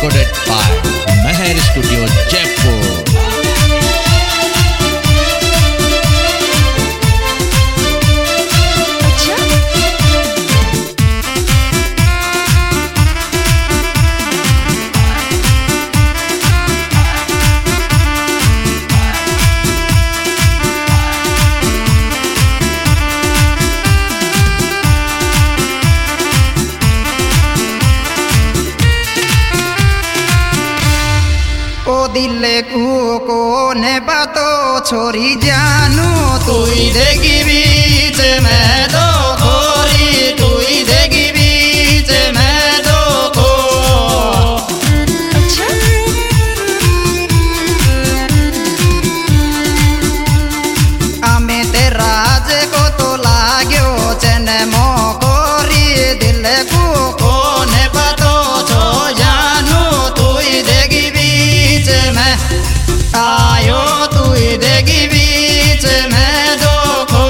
recorded by Meher Studio Jaipur. दिले को ने बातो छोरी जानू तू ही देगी बीच में दो खोरी तू ही देगी बीच में दो खो। अच्छा आमे तेरा राज को तो लाग्यो चन मोकोरी दिल को ने बातो छो जानू तू ही देगी आयो तू ही देगी बीच में दो खो।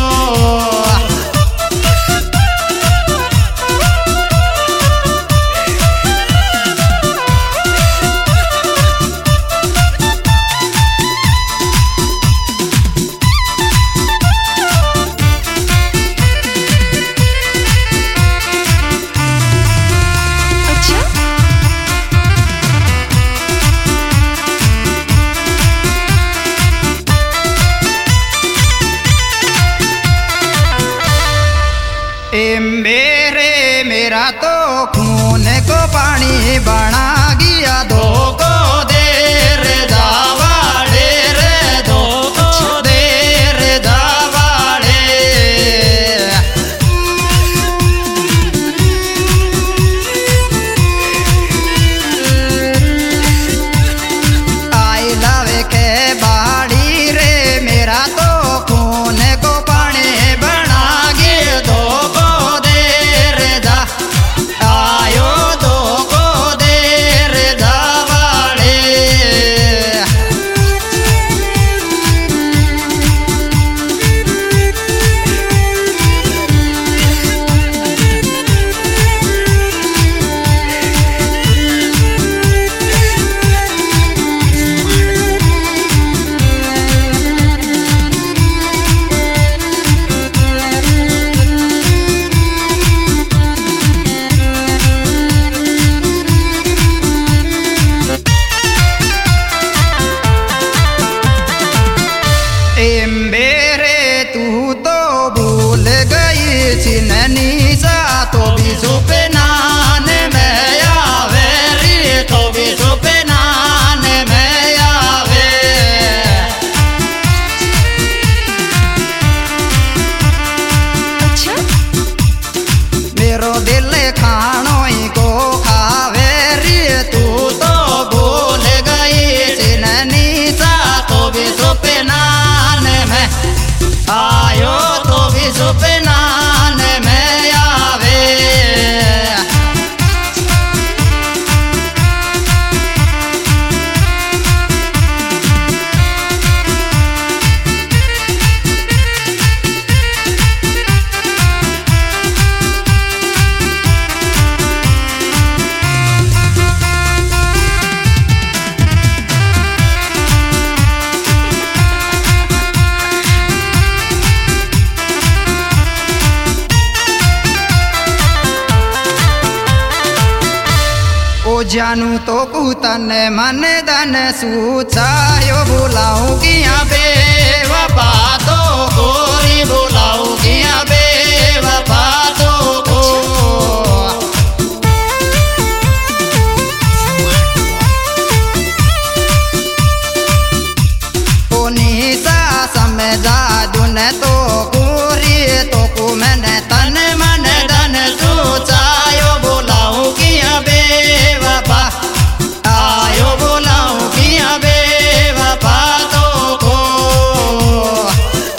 मेरा तो खून को पानी बना गया दो को देर जावाड़े रे दो को देर जावाड़े। आई लव के बाड़ी रे मेरा तो खून को पानी बना गया दो चिन्हनी सा तो भी सुपे नान में आवे रे तो भी सुपे नान में आवे। अच्छा मेरो दिल खानो ही को खावे रे तू तो भूल गई चिन्हनी सा तो भी सुपे नान में आयो तो भी सुपे नान में आवे। जानू तो कुतन मन धन सूचायो बुलाऊं किया बेवफा तो गोरी बुलाऊं किया बेवफा तो को। ओ निशा समझा दुन तो गोरी तो को मैंने तन मन धन सूचायो बुलाऊं किया आयो बुलाऊं किया बेवफा तो को।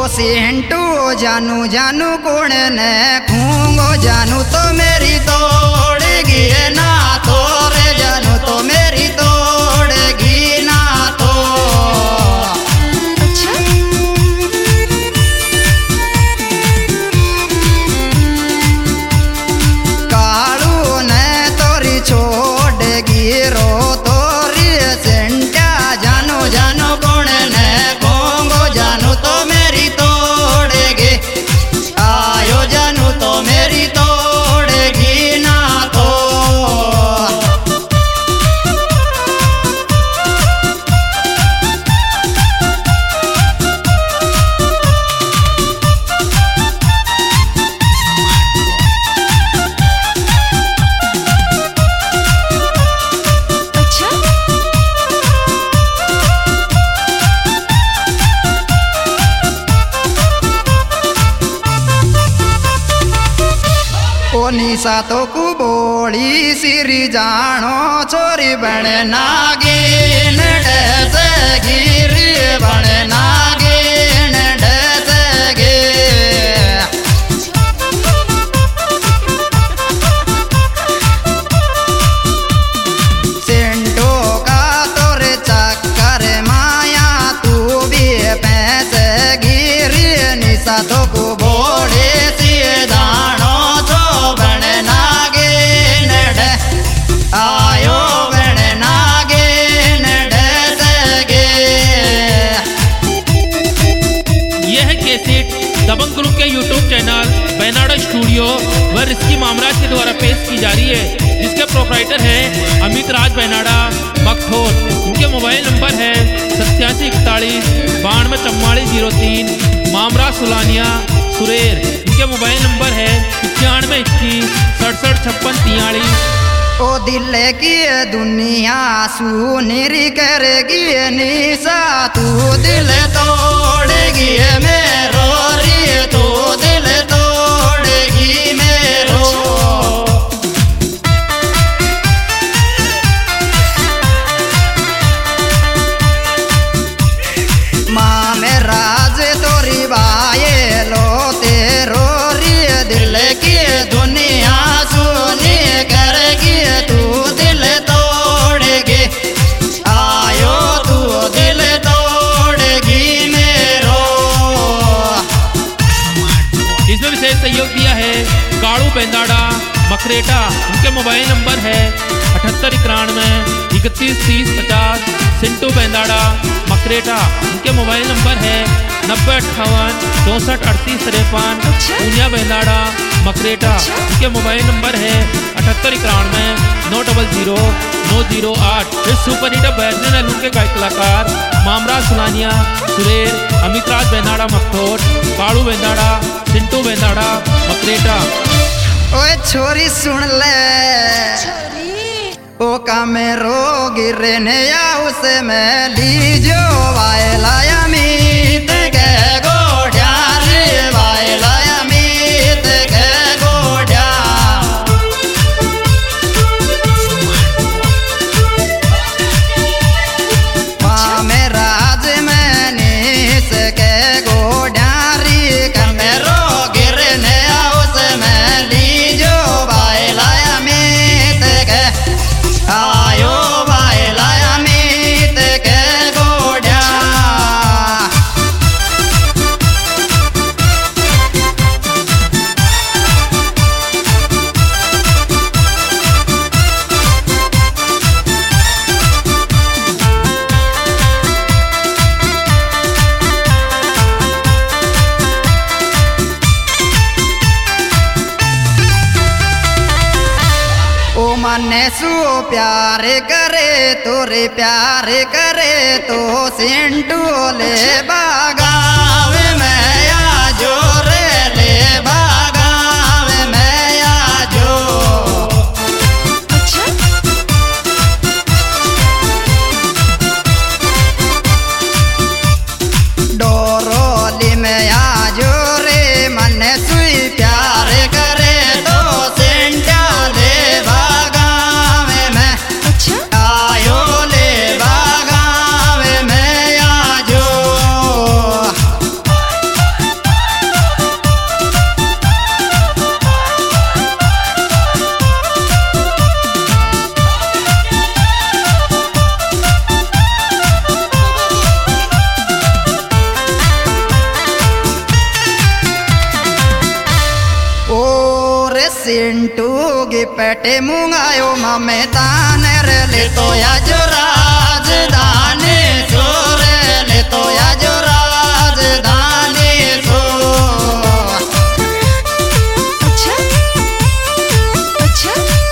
सिंटू जानू जानू कौन ने खूंगो जानू तो मेरी तोड़ेगी ना तो रे जानू तो मेरी तोड़ेगी ना तो। अच्छा कालू ने तोरी छोड़ेगी रो तोरी सेंटा जानू जानू कौन ने खूंगो जानू तो मेरी तोड़ेगी आयो जानू तो मेरी तोड़ेगी ना तो। अच्छा ओ निशा तो कुबोली सिरी जानो छोरी बण नागिन डस गिरी बण नागिन डस गे। सेंटो का तोरे चक्कर माया तू भी पैसे गिरी निशा तो कुबोली सी दानो आयो बण नागिन डस गे। यह कैसेट दबंग ग्रुप के यूट्यूब चैनल बैनाडा स्टूडियो व रिस्की मामराज के द्वारा पेश की जा रही है, जिसके प्रोपराइटर हैं अमित राज बैनाडा मखोल। उनके मोबाइल नंबर है 8741 924403। मामराज सुलानिया सुरेर, उनके मोबाइल नंबर है 9121 67 56 43। ओ दिल की दुनिया सुनिरी करेगी निशा तू दिल तोड़ेगी मेरो री तू दिल तोड़ेगी मेरो। माँ में राज तोरी बाये लो तेरो री दिल की दुनिया सुनी करेगी तू दिल तोड़ेगी आयो तू दिल तोड़ेगी मेरो। इसमें विशेष सहयोग दिया है काड़ू बेंदाड़ा मकरेटा। उनके मोबाइल नंबर है 7891 31 30 50। सिंटू बेंदाड़ा मकरेटा, उनके मोबाइल नंबर है 9058 64 38 53। पूनिया बेंदाड़ा मकरेटा, उनके मोबाइल नंबर है 7891 900 908। इस सुपर हिट बैरजन एल्बम के गायक कलाकार मामराज सुलानिया सुरेर, अमित राज बेंदाड़ा मखोट, काड़ू बेंदाड़ा, सिंटू बेंदाड़ा मकरेटा। ओए छोरी सुन ले ओ का मेरो गिरने या उसे मैं लीजो वायलाया मीत के गोढ़िया रे वायलाया मीत के गोढ़िया। माँ में राज में नीस के गोढ़िया री का मेरो गिरने या उसे मैं लीजो वायलाया मीत के आयो वायलाया मीत के गोढ़िया। ओ मने सु प्यार करे तोरे प्यार करे तो सिंटू ले बागावे मैं आजो रे ले बागावे मैं आजो। अच्छा डोरोली में आजो रे मने सुई प्यार करे तो सिंटा ले बागावे मैं आयो ले बागावे मैं आजो। सिंटू गिपटे मुंगायो ममे ताने रे ले तो या जो राजधानी सो रे ले तो या जो राजधानी सो। अच्छा अच्छा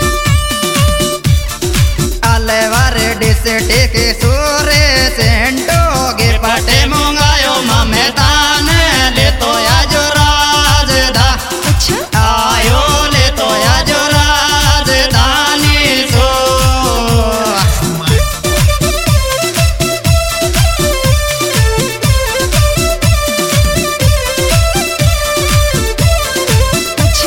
अलेवर डिस्टे के सूरे सिंटू गिपटे मुंगायो ममे ताने ले तो या जो राजधानी अच्छा आयो ले तो या जो राजधानी सो। अच्छा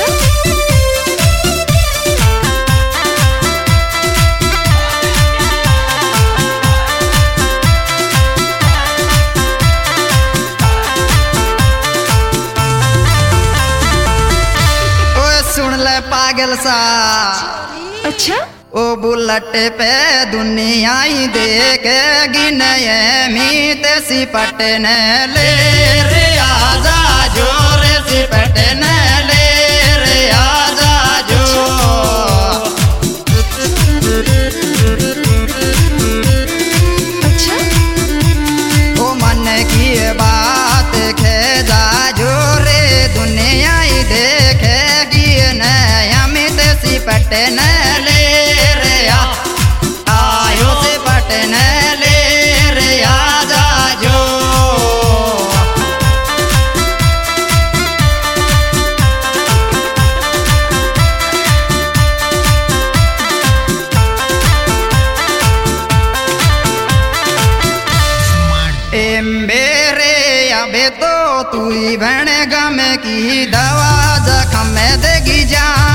ओए सुन ले पागल सा अच्छा ओ बुलेट पे दुनिया ही देखेगी नए मीत सिपटने ले रे आजा जो रे सिपटने ले रे आजा जो। अच्छा ओ मन की बात खेजा जो रे दुनिया ही देखेगी नया मीत सिपटने ले रे आयो सिपटने ले रे आजा जो। मेरे अबे तो तू ही भण गम की दवा जख्म देगी जा